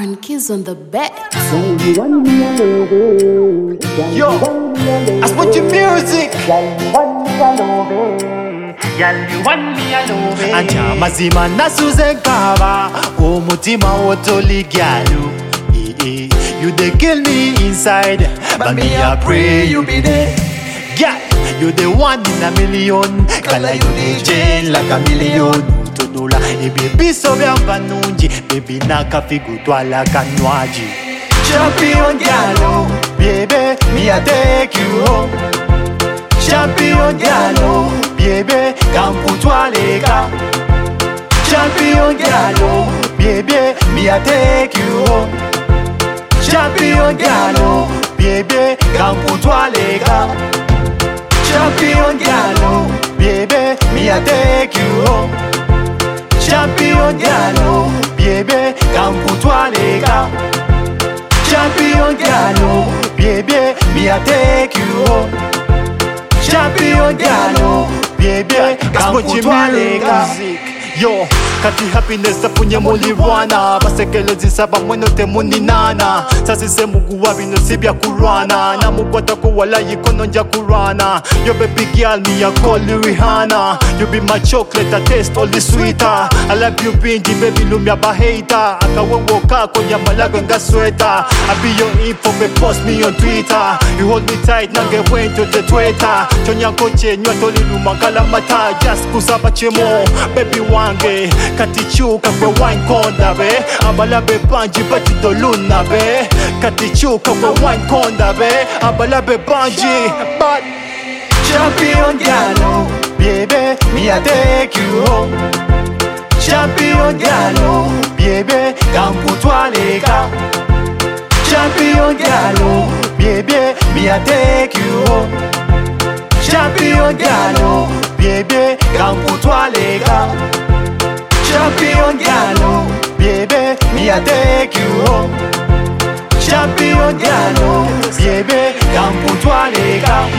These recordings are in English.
Urban Kids on the back. Yo, I spot your music. Anja mazima nasuze nkaba umutima wotoli gyalu. You dey kill me inside, but me I pray you be there. Yeah, you the one in a million. Kala you the jail like a million. Todola ibi so byamba nungi, baby nakafigu twala kanwaji. Champion galo, baby, me I take you home. Champion galo, baby, kamputwaleka. Champion galo, baby, me I take you home. Champion galo, baby, kamputwaleka. Champion galo, baby, me I take you home. Champion galo, baby, kamputwaleka. Champion galo, baby, me I take you home. Champion galo, baby, kamputwaleka. Yo, kati happiness apunye mulirwana. Basekele zisaba mweno temuni nana. Sasi se mugu wabino sibya kurwana. Na mukwata kuwala yikono nja kurwana. Yo baby girl, me I call you Rihanna. You be my chocolate, I taste all the sweeter. I love you bingy, baby lumya bahata. Akawewo kako ya malago nga sweater. I be your info, be post me on Twitter. You hold me tight, nange went to the Twitter. Chonya koche, nyotoli lumangala mata. Just kusaba chemo, baby wange. Katichuka kwe wine konda be. Abala be banji bati doluna be. Katichuka kwe wine konda be. Abala be banji but champion galo, baby, me I take you home. Champion galo, baby, kamputwaleka. Champion galo, baby, me I take you home. Champion galo, baby, kamputwaleka. Champion galo, baby, me I take you home. Champion galo, baby, kamputwaleka.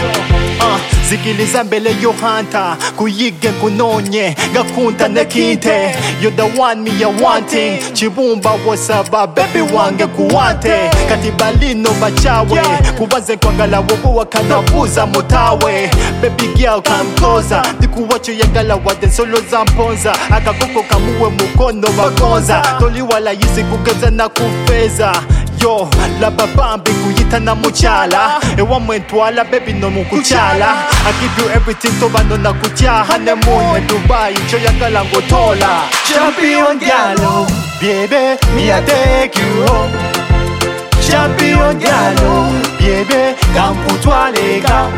Zikiliza mbele yo hanta, kuyige kunonye, gakunda nekinte. You the one me a wanting, chibumba wasaba, baby wange kuwante. Katibalino bachawe, kubanze kwangala wobo wakanabuza mutawe. Baby girl come closer, dikuwacho yangala wade solo zamponza. Akakoko kamuwe mukono wagonza, toli wala yisi kugeza na kufeza. Yo, la babambi kuyita na muchala. Ewa mwentwala baby no mukuchala. I give you everything to bano na kutia. Honeymoon in Dubai, choyangala ngotola. Champion galo, baby, me I take you home. Champion galo, baby, kamputwaleka.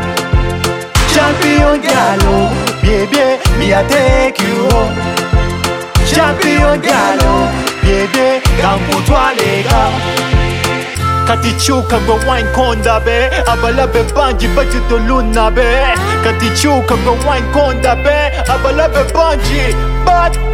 Champion galo, baby, me I take you home. Champion galo, baby, kamputwaleka. Katichuka go wine konda be. Abala be banji bati doluna be. Katichuka go wine konda be. Abala be banji but